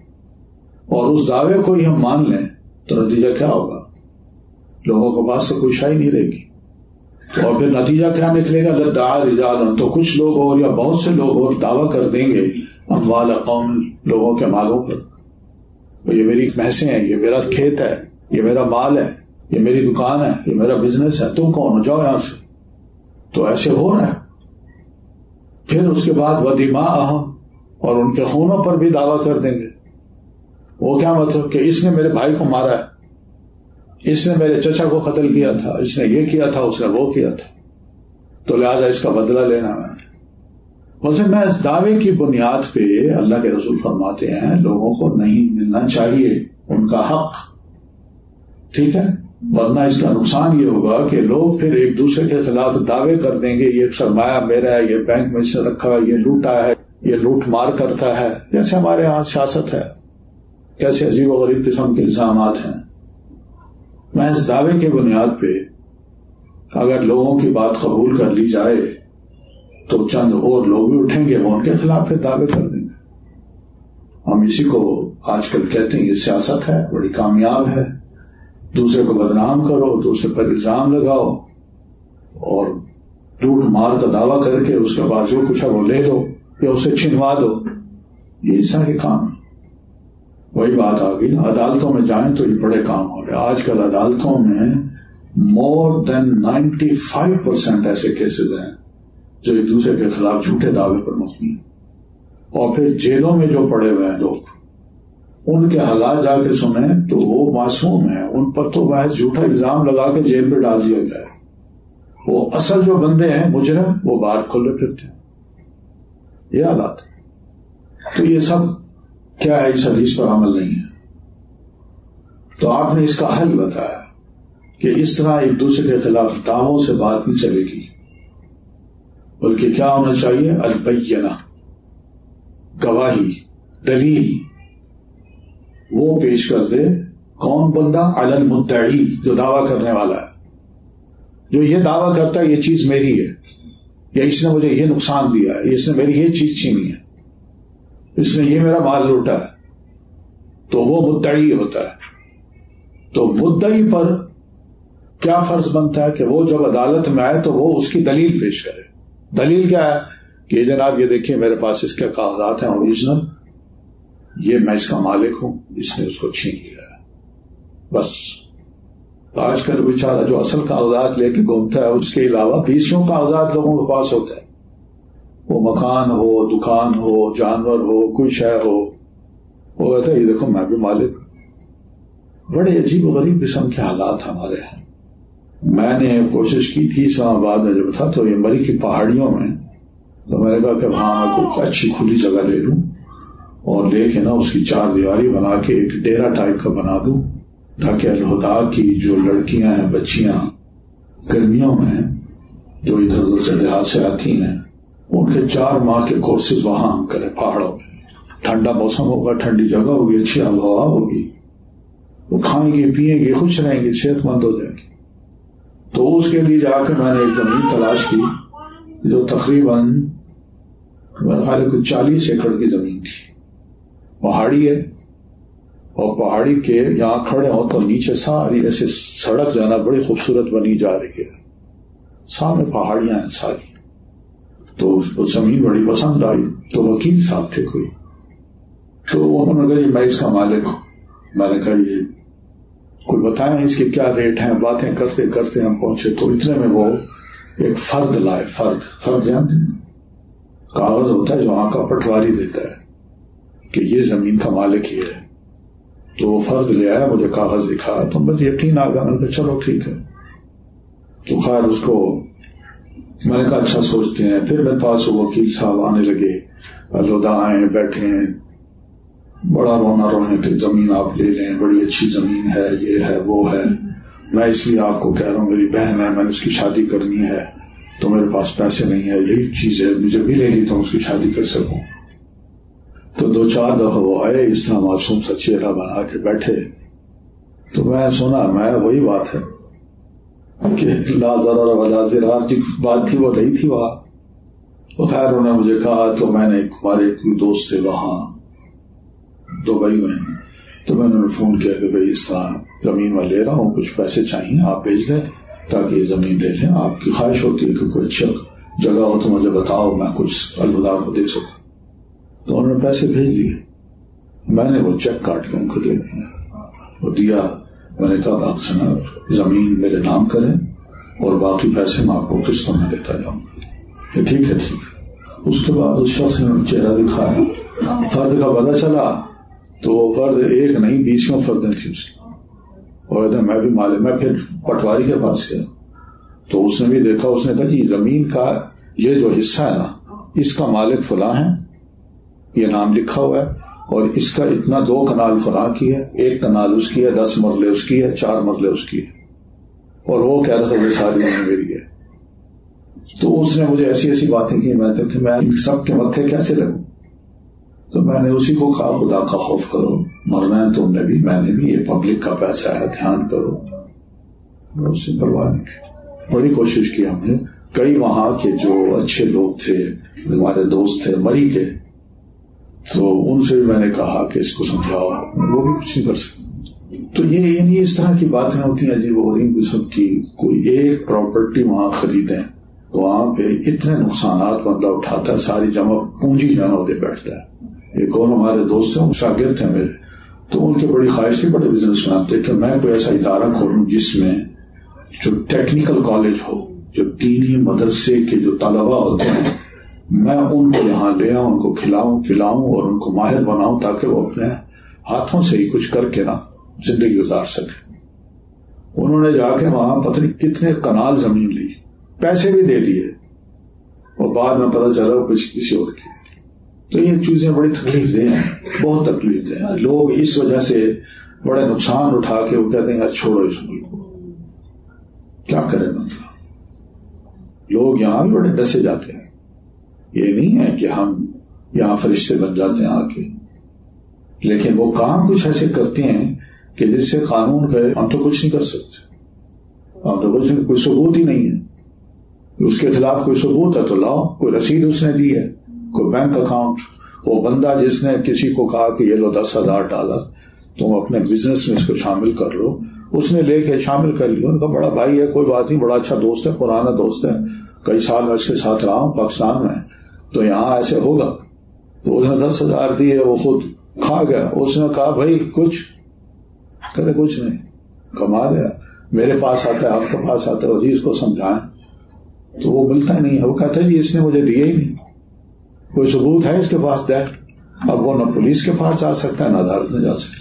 اور اس دعوے کو ہی ہم مان لیں تو نتیجہ کیا ہوگا؟ لوگوں کے پاس تو کوئی شائی نہیں رہے گی. اور پھر نتیجہ کیا نکلے گا؟ لدعا رجال، تو کچھ لوگ اور یا بہت سے لوگ اور دعویٰ کر دیں گے اموال قوم، لوگوں کے مالوں پر. یہ میری بھینسیں ہیں، یہ میرا کھیت ہے، یہ میرا مال ہے، یہ میری دکان ہے، یہ میرا بزنس ہے، تم کون ہو؟ جاؤ یہاں سے. تو ایسے ہو رہا ہے. پھر اس کے بعد ودماءہم، اور ان کے خونوں پر بھی دعویٰ کر دیں گے. وہ کیا مطلب کہ اس نے میرے بھائی کو مارا ہے، اس نے میرے چچا کو قتل کیا تھا، اس نے یہ کیا تھا، اس نے وہ کیا تھا، تو لہذا اس کا بدلہ لینا میں نے. مثلا میں اس دعوے کی بنیاد پہ اللہ کے رسول فرماتے ہیں لوگوں کو نہیں ملنا چاہیے ان کا حق. ٹھیک ہے، ورنہ اس کا نقصان یہ ہوگا کہ لوگ پھر ایک دوسرے کے خلاف دعوے کر دیں گے، یہ سرمایہ میرا ہے، یہ بینک میں سے رکھا ہے، یہ لوٹا ہے، یہ لوٹ مار کرتا ہے. جیسے ہمارے ہاں سیاست ہے، کیسے عجیب و غریب قسم کے الزامات ہیں. محض دعوے کی بنیاد پہ اگر لوگوں کی بات قبول کر لی جائے تو چند اور لوگ بھی اٹھیں گے، وہ ان کے خلاف پھر دعوے کر دیں گے. ہم اسی کو آج کل کہتے ہیں یہ سیاست ہے، بڑی کامیاب ہے. دوسرے کو بدنام کرو، دوسرے پر الزام لگاؤ، اور لوٹ مار کا دعویٰ کر کے اس کے بعد جو کچھ ہے وہ لے لو یا اسے چھنوا دو. یہ اس طرح کے کام ہیں. وہی بات آ گئی، عدالتوں میں جائیں تو یہ بڑے کام ہو رہے ہیں. آج کل عدالتوں میں more than ninety five percent ایسے کیسز ہیں جو ایک دوسرے کے خلاف جھوٹے دعوے پر مبنی ہیں. اور پھر جیلوں میں جو پڑے ہوئے ہیں لوگ، ان کے حالات جا کے سنیں تو وہ معصوم ہیں، ان پر تو محض جھوٹا الزام لگا کے جیل پہ ڈال دیا جائے. وہ اصل جو بندے ہیں مجرم، وہ باہر کھلے پھرتے ہیں. یہ حالات. تو یہ سب کیا ہے؟ اس حدیث پر عمل نہیں ہے. تو آپ نے اس کا حل بتایا کہ اس طرح ایک دوسرے کے خلاف دعووں سے بات نہیں چلے گی، بلکہ کیا ہونا چاہیے؟ البینہ، گواہی، دلیل. وہ پیش کر دے کون بندہ؟ علی المدعی، جو دعویٰ کرنے والا ہے، جو یہ دعویٰ کرتا ہے یہ چیز میری ہے، یا اس نے مجھے یہ نقصان دیا ہے، اس نے میری یہ چیز چھینی ہے، اس نے یہ میرا مال لوٹا ہے، تو وہ مدعی ہوتا ہے. تو مدعی پر کیا فرض بنتا ہے کہ وہ جب عدالت میں آئے تو وہ اس کی دلیل پیش کرے. دلیل کیا ہے؟ کہ جناب یہ دیکھیے میرے پاس اس کے کاغذات ہیں اوریجنل، یہ میں اس کا مالک ہوں، اس نے اس کو چھین لیا ہے. بس آج کل بیچارہ جو اصل کاغذات لے کے گھومتا ہے، اس کے علاوہ بیسوں کاغذات لوگوں کے پاس ہوتے ہیں. وہ مکان ہو، دکان ہو، جانور ہو، کوئی شے ہو، وہ کہتا ہے یہ دیکھو میں بھی مالک ہوں. بڑے عجیب و غریب قسم کے حالات ہمارے ہیں. میں نے کوشش کی تھی اسلام آباد میں جب تھا تو یہ مری کی پہاڑیوں میں، تو میں نے کہا کہ وہاں میں کوئی اچھی کھلی جگہ لے لوں اور لے کے نا اس کی چار دیواری بنا کے ایک ڈیرا ٹائپ کا بنا دوں. تاکہ الہدا کی جو لڑکیاں ہیں بچیاں گرمیوں میں جو ادھر ادھر سے دیہات سے آتی ہیں ان کے چار ماہ کے کورسز وہاں ہم کریں پہاڑوں میں. ٹھنڈا موسم ہوگا, ٹھنڈی جگہ ہوگی, اچھی آب و ہوا ہوگی, وہ کھائیں گے پیئیں گے خوش رہیں گے صحت مند ہو جائیں گے. تو اس کے لیے جا کے میں نے ایک زمین تلاش کی جو تقریباً کچھ چالیس ایکڑ کی زمین تھی. پہاڑی ہے اور پہاڑی کے یہاں کھڑے ہو تو نیچے ساری ایسے سڑک جانا بڑی خوبصورت بنی جا رہی ہے, سامنے پہاڑیاں ہیں ساری. تو وہ زمین بڑی پسند آئی. تو وکیل صاحب تھے کوئی, تو انہوں نے کہا جی میں اس کا مالک ہوں. میں نے کہا یہ کوئی بتائیں اس کے کیا ریٹ ہیں. باتیں کرتے کرتے ہم پہنچے تو اتنے میں وہ ایک فرد لائے. فرد فرد جانتے ہیں, کاغذ ہوتا ہے جو وہاں کا پٹواری دیتا ہے کہ یہ زمین کا مالک یہ ہے. تو وہ فرد لے آیا, مجھے کاغذ دکھایا تو مجھے یقین آ گیا. میں نے کہا چلو ٹھیک ہے. تو خیر اس کو میں نے کہا اچھا سوچتے ہیں. پھر میرے پاس وہ وکیل صاحب آنے لگے, الہدا آئے بیٹھے ہیں, بڑا رونا روئے کہ زمین آپ لے لیں, بڑی اچھی زمین ہے, یہ ہے وہ ہے. میں اس لیے آپ کو کہہ رہا ہوں میری بہن ہے, میں نے اس کی شادی کرنی ہے تو میرے پاس پیسے نہیں ہے, یہی چیز ہے مجھے ملے گی تو اس کی شادی کر سکوں. تو دو چار دفعہ وہ آئے اس طرح معصوم سا چہرہ بنا کے بیٹھے. تو میں سنا میں وہی بات ہے کہ لا ضرر ولا ضرار جی بات تھی وہ نہیں تھی وہاں. تو خیر انہوں نے مجھے کہا, تو میں نے ہمارے کوئی دوست تھے وہاں دبئی میں, تو میں نے فون کیا کہ بھائی اس طرح زمین میں لے رہا ہوں, کچھ پیسے چاہیے آپ بھیج دیں تاکہ یہ زمین لے لیں. آپ کی خواہش ہوتی ہے کہ کوئی اچھا جگہ ہو تو مجھے بتاؤ, میں کچھ الہدا کو دے سکوں. تو انہوں نے پیسے بھیج دیے. میں نے وہ چیک کاٹ کے ان کو دے دیا, وہ دیا. میں نے کہا آپ سنا زمین میرے نام کریں اور باقی پیسے میں آپ کو قسطوں میں دیتا جاؤں گا. ٹھیک ہے ٹھیک ہے. اس کے بعد اس شخص نے چہرہ دکھایا, فرد کا پتہ چلا تو وہ فرد ایک نہیں بیسوں فردیں تھیں اس کی. اور میں بھی مالک, میں پھر پٹواری کے پاس گیا تو اس نے بھی دیکھا. اس نے کہا جی زمین کا یہ جو حصہ ہے نا اس کا مالک فلاں ہے, یہ نام لکھا ہوا ہے, اور اس کا اتنا دو کنال فلاں کی ہے, ایک کنال اس کی ہے, دس مرلے اس کی ہے, چار مرلے اس کی ہے. اور وہ کہہ رہا تھا یہ ساری زمین میری ہے. تو اس نے مجھے ایسی ایسی باتیں کی, میں کہ میں سب کے متھے کیسے لگوں. تو میں نے اسی کو کہا خدا کا خوف کرو, مرنا ہے تم نے بھی میں نے بھی, یہ پبلک کا پیسہ ہے, دھیان کرو. اس سے پرواہ نہیں کی. بڑی کوشش کی ہم نے. کئی وہاں کے جو اچھے لوگ تھے, ہمارے دوست تھے مری کے, تو ان سے بھی میں نے کہا کہ اس کو سمجھاؤ, وہ بھی کچھ نہیں کر سکتے. تو یہ یعنی اس طرح کی باتیں ہوتی ہیں عجیب و غریب قسم کی. کوئی ایک پراپرٹی وہاں خریدیں تو وہاں پہ اتنے نقصانات بندہ اٹھاتا ہے, ساری جمع پونجی جمع ہوتے بیٹھتا ہے. ایک اور ہمارے دوست ہیں شاگرد ہیں میرے, تو ان کی بڑی خواہش تھی, بڑے بزنس مین تھے کہ میں کوئی ایسا ادارہ کھولوں جس میں جو ٹیکنیکل کالج ہو, جو دینی مدرسے کے جو طلباء ہوتے ہیں میں ان کو یہاں لے آؤں, ان کو کھلاؤں پلاؤں اور ان کو ماہر بناؤں تاکہ وہ اپنے ہاتھوں سے ہی کچھ کر کے نا زندگی گزار سکے. انہوں نے جا کے وہاں پتہ نہیں کتنے کنال زمین لی, پیسے بھی دے دیے, اور بعد میں پتہ چلا وہ کچھ کسی اور کی. تو یہ چیزیں بڑی تکلیف دہ ہیں, بہت تکلیف دہ ہیں. لوگ اس وجہ سے بڑے نقصان اٹھا کے وہ کہتے ہیں یار چھوڑو اس ملک کو, کیا کرے بندہ. لوگ یہاں بھی بڑے ڈسے جاتے ہیں. یہ نہیں ہے کہ ہم یہاں فرشتے بن جاتے ہیں آ کے, لیکن وہ کام کچھ ایسے کرتے ہیں کہ جس سے قانون کہے ہم تو کچھ نہیں کر سکتے, ہم تو کچھ نہیں, کوئی ثبوت ہی نہیں ہے. اس کے خلاف کوئی ثبوت ہے تو لاؤ, کوئی رسید اس نے دی ہے, کوئی بینک اکاؤنٹ. وہ بندہ جس نے کسی کو کہا کہ یہ لو دس ہزار ڈالر تم اپنے بزنس میں اس کو شامل کر لو, اس نے لے کے شامل کر لیا. ان کا بڑا بھائی ہے, کوئی بات نہیں, بڑا اچھا دوست ہے, پرانا دوست ہے, کئی سال میں اس کے ساتھ رہا ہوں پاکستان میں, تو یہاں ایسے ہوگا. تو اس نے دس ہزار دیے, وہ خود کھا گیا. اس نے کہا بھائی کچھ, کہتے کچھ نہیں, کما لیا. میرے پاس آتا ہے, آپ کے پاس آتا ہے, جی اس کو سمجھائیں, تو وہ ملتا ہی نہیں ہے. وہ کہتا ہے جی اس نے مجھے دیے ہی نہیں, کوئی ثبوت ہے اس کے پاس دے. اب وہ نہ پولیس کے پاس جا سکتا ہے نہ عدالت میں جا سکتا.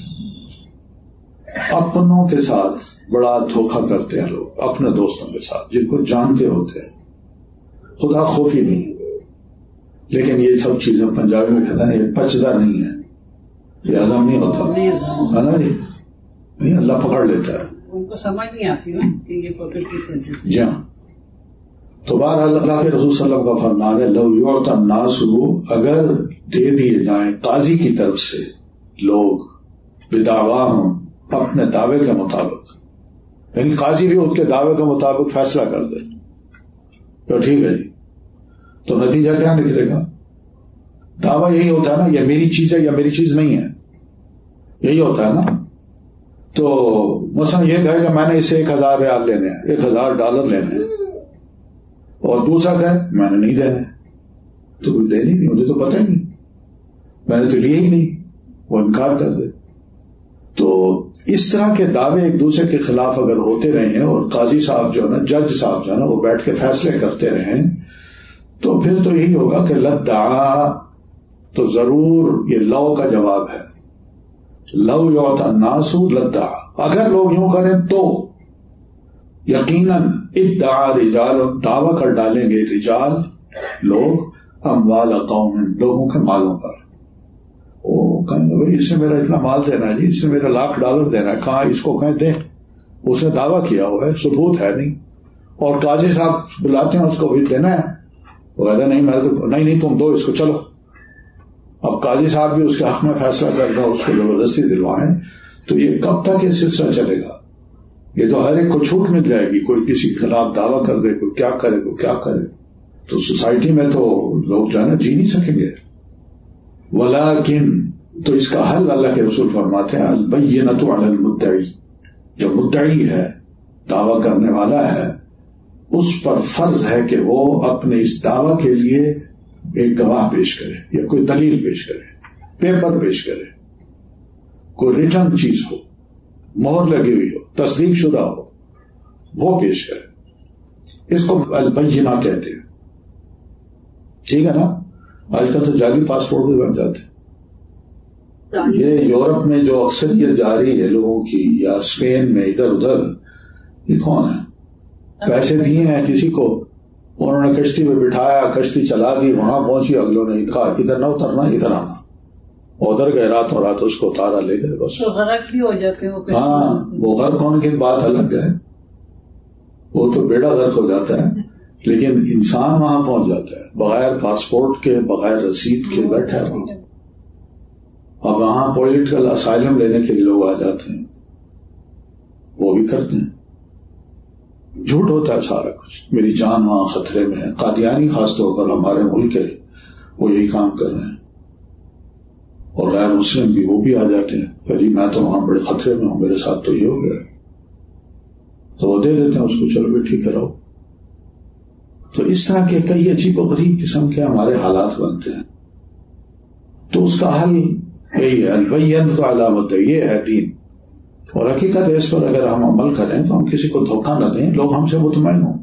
اپنوں کے ساتھ بڑا دھوکہ کرتے ہیں لوگ, اپنے دوستوں کے ساتھ جن کو جانتے ہوتے ہیں. خدا خوفی نہیں. لیکن یہ سب چیزیں پنجابی میں کہتے ہیں یہ پچدا نہیں ہے, یہ ہضم نہیں ہوتا ہے نا جی. نہیں اللہ پکڑ لیتا ہے, ان کو سمجھ نہیں آتی نا کہ یہ پکڑ کس وجہ سے. جی ہاں. تو بہرحال اللہ کے رسول صلی اللہ علیہ وسلم کا فرمان ہے لو یعطى الناس, اگر دے دیے جائیں قاضی کی طرف سے لوگ بدعواہم, اپنے دعوے کے مطابق, یعنی قاضی بھی ان کے دعوے کے مطابق فیصلہ کر دے تو ٹھیک ہے جی, تو نتیجہ کیا نکلے گا؟ دعویٰ یہی ہوتا ہے نا, یہ میری چیز ہے یا میری چیز نہیں ہے, یہی ہوتا ہے نا. تو مثلا یہ کہے کہ میں نے اسے ایک ہزار ریال لینے ہیں, ایک ہزار ڈالر لینے ہیں, اور دوسرا کہے میں نے نہیں دینے, تو کوئی دے نہیں, مجھے تو پتہ ہی نہیں, میں نے تو لیے ہی نہیں, وہ انکار کر دے. تو اس طرح کے دعوے ایک دوسرے کے خلاف اگر ہوتے رہیں اور قاضی صاحب جو ہے نا, جج صاحب جو ہے نا, وہ بیٹھ کے فیصلے کرتے رہیں, تو پھر تو یہی ہوگا کہ لدعا, تو ضرور یہ لو کا جواب ہے, لو یعطى الناس لدعا, اگر لوگ یوں کریں تو یقیناً ادعا رجال, دعویٰ کر ڈالیں گے رجال لوگ اموال قوم, لوگوں کے مالوں پر. وہ کہیں گے بھائی اس نے میرا اتنا مال دینا ہے جی, اس نے میرا لاکھ ڈالر دینا ہے, کہاں اس کو کہیں دیں, اس نے دعویٰ کیا ہوا ہے, ثبوت ہے نہیں, اور قاضی صاحب بلاتے ہیں اس کو بھی دینا ہے, وہ کہتا ہے نہیں میں تو نہیں نہیں تم دو اس کو, چلو. اب قاضی صاحب بھی اس کے حق میں فیصلہ کرنا, اس کو زبردستی دلوائیں, تو یہ کب تک یہ سلسلہ چلے گا؟ یہ تو ہر ایک کو چھوٹ مل جائے گی, کوئی کسی کے خلاف دعویٰ کر دے, کوئی کیا کرے کوئی کیا کرے, تو سوسائٹی میں تو لوگ جو ہے نا جی نہیں سکیں گے. ولیکن, تو اس کا حل اللہ کے رسول فرماتے ہیں البینۃ علی المدعی, جو مدعی ہے, دعویٰ کرنے والا ہے, اس پر فرض ہے کہ وہ اپنے اس دعویٰ کے لیے ایک گواہ پیش کرے, یا کوئی دلیل پیش کرے, پیپر پیش کرے, کوئی ریٹن چیز ہو, مہر لگی ہوئی ہو, تصدیق شدہ ہو, وہ پیش کرے. اس کو البینہ کہتے ہیں. ٹھیک ہے نا. آج کل تو جعلی پاسپورٹ بھی بن جاتے ہیں. یہ یورپ میں جو اکثریت جاری ہے لوگوں کی, یا اسپین میں ادھر ادھر, یہ کون ہے؟ پیسے دیے ہیں کسی کو, انہوں نے کشتی میں بٹھایا, کشتی چلا دی, وہاں پہنچی, اگلوں نے کہا ادھر نہ اترنا ادھر آنا, ادھر گئے, راتوں رات اس کو اتارا لے گئے, بس. تو غرق بھی ہو جاتے ہیں. ہاں, وہ غرق ہونے کی بات الگ ہے, وہ تو بیڑا غرق ہو جاتا ہے, لیکن انسان وہاں پہنچ جاتا ہے بغیر پاسپورٹ کے, بغیر رسید کے بیٹھا ہے وہاں. اب وہاں پولیٹیکل اسائلم لینے کے لیے لوگ آ جاتے ہیں, وہ بھی کرتے ہیں. جھوٹ ہوتا ہے سارا کچھ, میری جان وہاں خطرے میں ہے. قادیانی خاص طور پر ہمارے ملک کے وہ یہی کام کر رہے ہیں, اور غیر مسلم بھی وہ بھی آ جاتے ہیں, جی میں تو وہاں بڑے خطرے میں ہوں, میرے ساتھ تو یہ ہو گیا, تو وہ دے دیتے ہیں اس کو, چلو بھی ٹھیک ہے رہو. تو اس طرح کے کئی عجیب و غریب قسم کے ہمارے حالات بنتے ہیں. تو اس کا حل یہی ہے البینۃ علی المدعی, یہ ہے دین. اور حقیقت اس پر اگر ہم عمل کریں تو ہم کسی کو دھوکہ نہ دیں, لوگ ہم سے مطمئن ہوں.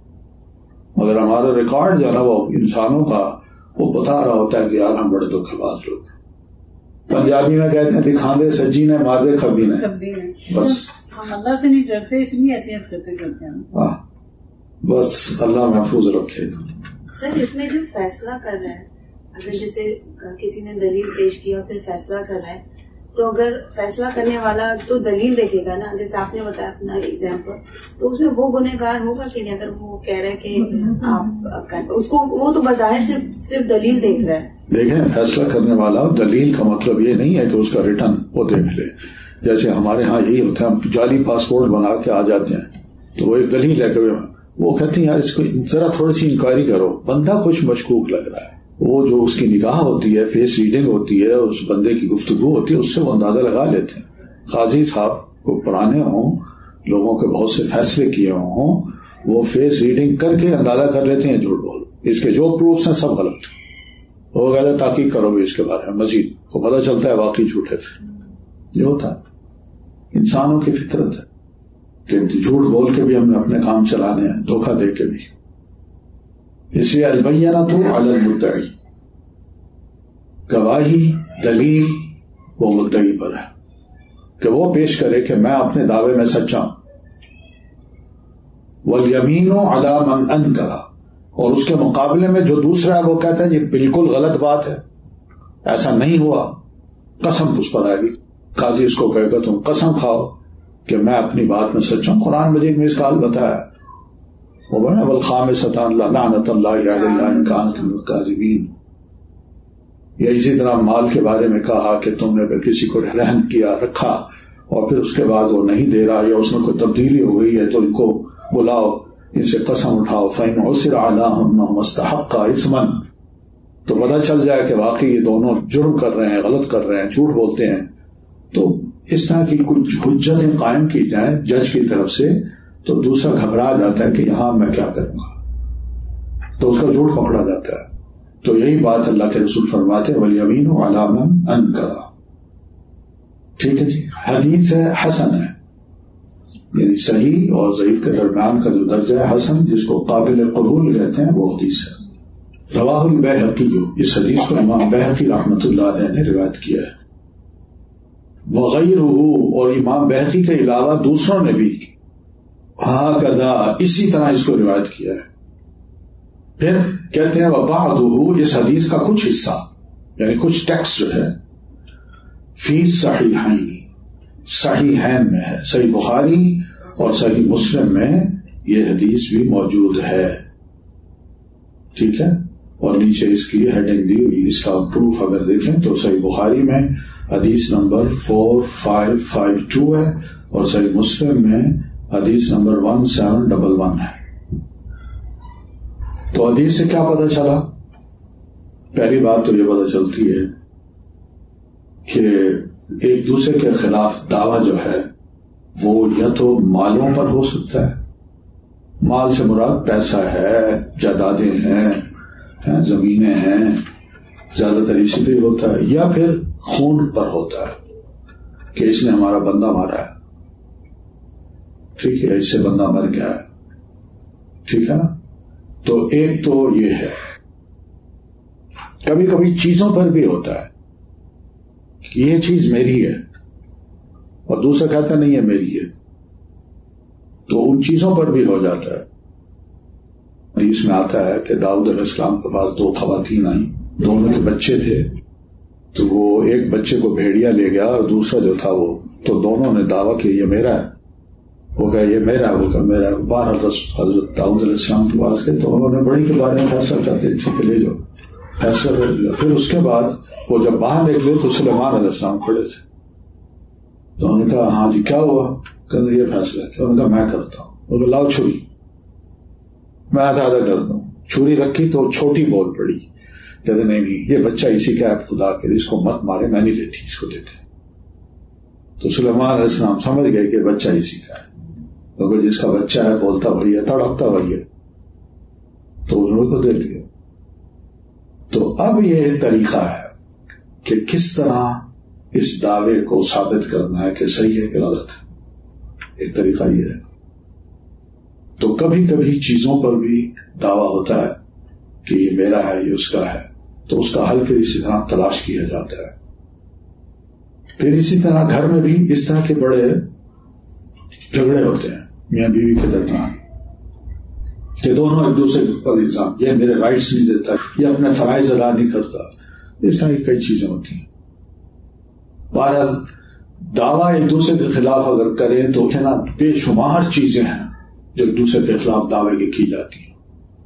مگر ہمارا ریکارڈ جو ہے نا وہ انسانوں کا, وہ بتا رہا ہوتا ہے کہ یار ہم بڑے دھوکے باز لوگ. پنجابی میں کہتے ہیں دکھاندے سجی نے مار دے کبھی نے, بس ہم اللہ سے نہیں ڈرتے, اس لیے ایسی حرکتیں کرتے ہیں. بس اللہ محفوظ رکھے گا. سر اس میں جو فیصلہ کر رہے ہیں, اگر جیسے کسی نے دلیل پیش کیا پھر فیصلہ کر رہے ہیں, تو اگر فیصلہ کرنے والا تو دلیل دیکھے گا نا, جیسے آپ نے بتایا اپنا ایگزامپل, تو اس میں وہ گنہگار ہوگا کہ نہیں؟ اگر وہ کہہ رہے کہ آپ اس کو, وہ تو بظاہر صرف صرف دلیل دیکھ رہا ہے. دیکھیں, فیصلہ کرنے والا دلیل کا مطلب یہ نہیں ہے کہ اس کا ریٹرن وہ دیکھ لے. جیسے ہمارے ہاں یہی ہوتا ہے, ہم جعلی پاسپورٹ بنا کے آ جاتے ہیں, تو وہ ایک دلیل ہے کہ وہ کہتے ہیں یار اس کو ذرا تھوڑی سی انکوائری کرو, بندہ کچھ مشکوک لگ رہا ہے. وہ جو اس کی نگاہ ہوتی ہے, فیس ریڈنگ ہوتی ہے, اس بندے کی گفتگو ہوتی ہے, اس سے وہ اندازہ لگا لیتے ہیں. قاضی صاحب کو پرانے ہوں, لوگوں کے بہت سے فیصلے کیے ہوں, وہ فیس ریڈنگ کر کے اندازہ کر لیتے ہیں جھوٹ بول, اس کے جو پروفس ہیں سب غلط. وہ کہتے ہیں تحقیق کرو گے اس کے بارے میں مزید, کو پتہ چلتا ہے واقعی جھوٹے تھے. یہ ہوتا ہے, انسانوں کی فطرت ہے کہ جھوٹ بول کے بھی ہم نے اپنے کام چلانے ہیں, دھوکہ دے کے بھی. اس لیے البینۃ علی المدعی, گواہی دلیل وہ مدعی پر ہے کہ وہ پیش کرے کہ میں اپنے دعوے میں سچا ہوں. والیمین علی من انکر, اور اس کے مقابلے میں جو دوسرا ہے وہ کہتا ہے یہ بالکل غلط بات ہے, ایسا نہیں ہوا, قسم اس پر آئے گی. قاضی اس کو کہے گا تم قسم کھاؤ کہ میں اپنی بات میں سچ ہوں. قرآن مجید میں اس کا حل بتایا وہ بنا والخامسۃ لعنۃ اللہ علیہ ان کانت من الکاذبین. یا اسی طرح مال کے بارے میں کہا کہ تم نے اگر کسی کو رہن کیا رکھا اور پھر اس کے بعد وہ نہیں دے رہا یا اس میں کوئی تبدیلی ہو گئی ہے تو ان کو بلاؤ, ان سے قسم اٹھاؤ. فإن عثر علیہم أنہما استحقا إثما, تو پتہ چل جائے کہ واقعی یہ دونوں جرم کر رہے ہیں, غلط کر رہے ہیں, جھوٹ بولتے ہیں. تو اس طرح کی کچھ حجتیں قائم کی جائیں جج کی طرف سے تو دوسرا گھبرا جاتا ہے کہ یہاں میں کیا کروں گا, تو اس کا جھوٹ پکڑا جاتا ہے. تو یہی بات اللہ کے رسول فرماتے ہیں والیمین علی من انکر. ٹھیک ہے جی. حدیث ہے حسن ہے, یعنی صحیح اور ضعیف کے درمیان کا جو درجہ ہے حسن, جس کو قابل قبول کہتے ہیں, وہ حدیث ہے. رواہ البیہقی, اس حدیث کو امام بیہقی رحمۃ اللہ علیہ نے روایت کیا ہے. وغیرہ, اور امام بیہقی کے علاوہ دوسروں نے بھی ہاکذا, اسی طرح اس کو روایت کیا ہے. پھر کہتے ہیں وبعضہ, اس حدیث کا کچھ حصہ یعنی کچھ ٹیکسٹ جو ہے فی صحیحین, صحیحین میں ہے, صحیح بخاری اور صحیح مسلم میں یہ حدیث بھی موجود ہے. ٹھیک ہے. اور نیچے اس کی ہیڈنگ دی ہوئی, اس کا پروف اگر دیکھیں تو صحیح بخاری میں حدیث number four five five two ہے اور صحیح مسلم میں حدیث number one seven double one ہے. تو حدیث سے کیا پتہ چلا؟ پہلی بات تو یہ پتہ چلتی ہے کہ ایک دوسرے کے خلاف دعویٰ جو ہے وہ یا تو مالوں پر ہو سکتا ہے, مال سے مراد پیسہ ہے, جائیدادیں ہیں, زمینیں ہیں, زیادہ تر اسی پہ ہوتا ہے, یا پھر خون پر ہوتا ہے کہ اس نے ہمارا بندہ مارا ہے. ٹھیک ہے, اس سے بندہ مر گیا ہے. ٹھیک ہے نا. تو ایک تو یہ ہے. کبھی کبھی چیزوں پر بھی ہوتا ہے کہ یہ چیز میری ہے اور دوسرا کہتا نہیں ہے میری ہے, تو ان چیزوں پر بھی ہو جاتا ہے. حدیث میں آتا ہے کہ داؤد علیہ السلام کے پاس دو خواتین آئیں, دونوں کے بچے تھے, تو وہ ایک بچے کو بھیڑیا لے گیا اور دوسرا جو تھا وہ, تو دونوں نے دعویٰ کہ یہ میرا ہے, وہ کہا یہ میرا ہے, وہ کہا میرا ہے. بارہ حضرت داؤد علیہ السلام کے پاس گئے تو انہوں نے بڑی کے بارے میں فیصلہ کرتے, ٹھیک ہے لے جاؤ, فیصلہ کر لیا. پھر اس کے بعد وہ جب باہر نکلے تو سلیمان علیہ السلام کھڑے تھے, تو انہوں نے کہا ہاں جی کیا ہوا؟ کہ یہ فیصلہ کیا؟ انہوں نے کہا میں کرتا ہوں. وہ کہا لاؤ چھری, میں آدھا آدھا کرتا ہوں. چھری رکھی تو چھوٹی بول پڑی, کہتے نہیں نہیں یہ بچہ اسی کا ہے, خدا کے اس کو مت مارے, میں نہیں دیتی, اس کو دیتے. تو سلیمان علیہ السلام سمجھ گئے کہ بچہ اسی کا ہے, کیونکہ جس کا بچہ ہے بولتا وہی ہے, تڑپتا وہی ہے, تو انہوں کو دے دیا. تو اب یہ طریقہ ہے کہ کس طرح اس دعوے کو ثابت کرنا ہے کہ صحیح ہے کہ غلط ہے. ایک طریقہ یہ ہے. تو کبھی کبھی چیزوں پر بھی دعویٰ ہوتا ہے کہ یہ میرا ہے, یہ اس کا ہے, تو اس کا حل پھر اسی طرح تلاش کیا جاتا ہے. پھر اسی طرح گھر میں بھی اس طرح کے بڑے جھگڑے ہوتے ہیں میاں بیوی کے درمیان, کہ دونوں ایک دوسرے پر الزام, یہ میرے رائٹس نہیں دیتا, یہ اپنے فرائض ادا نہیں کرتا, اس طرح کی کئی چیزیں ہوتی ہیں. بہرحال دعویٰ ایک دوسرے کے خلاف اگر کریں تو ہے نا بے شمار چیزیں ہیں جو ایک دوسرے کے خلاف دعوے کی کی جاتی ہیں,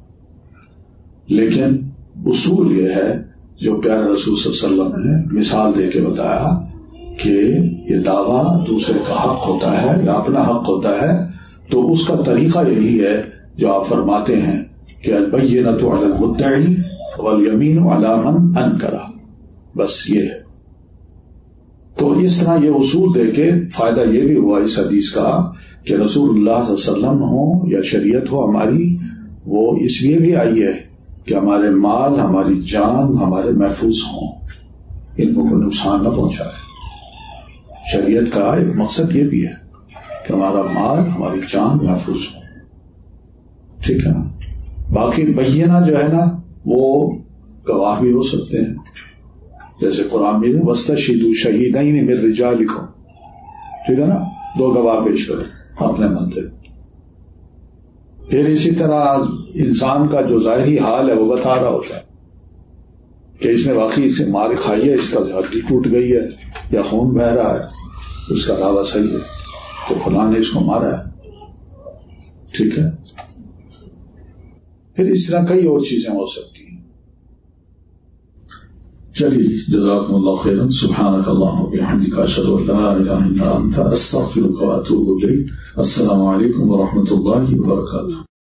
لیکن اصول یہ ہے جو پیارے رسول صلی اللہ علیہ وسلم نے مثال دے کے بتایا کہ یہ دعویٰ دوسرے کا حق ہوتا ہے یا اپنا حق ہوتا ہے, تو اس کا طریقہ یہی ہے جو آپ فرماتے ہیں کہ البینۃ علی المدعی والیمین علی من انکر, بس یہ ہے. تو اس طرح یہ اصول دے کے فائدہ یہ بھی ہوا اس حدیث کا کہ رسول اللہ صلی اللہ علیہ وسلم ہو یا شریعت ہو ہماری, وہ اس لیے بھی آئی ہے کہ ہمارے مال, ہماری جان ہمارے محفوظ ہوں, ان کو کوئی نقصان نہ پہنچائے. شریعت کا ایک مقصد یہ بھی ہے کہ ہمارا مال, ہماری جان محفوظ ہو. ٹھیک ہے نا. باقی بینہ جو ہے نا وہ گواہ بھی ہو سکتے ہیں, جیسے قرآن میں وَاسْتَشْهِدُوا شَهِيدَيْنِ مِن رِجَالِكُمْ, ٹھیک ہے نا, دو گواہ پیش کرو اپنے منتے. پھر اسی طرح انسان کا جو ظاہری حال ہے وہ بتا رہا ہوتا ہے کہ اس نے واقعی اسے مار کھائی ہے, اس کا ہڈی ٹوٹ گئی ہے یا خون بہ رہا ہے, اس کا دعویٰ صحیح ہے. تو فلاں نے اس کو مارا ہے. ٹھیک ہے. پھر اس طرح کئی اور چیزیں ہو سکتی ہیں. چلیے جزاکم اللہ خیرا. سبحانک اللہم وبحمدک اشہد ان لا الہ الا انت استغفرک واتوب الیک. السلام علیکم ورحمۃ اللہ وبرکاتہ.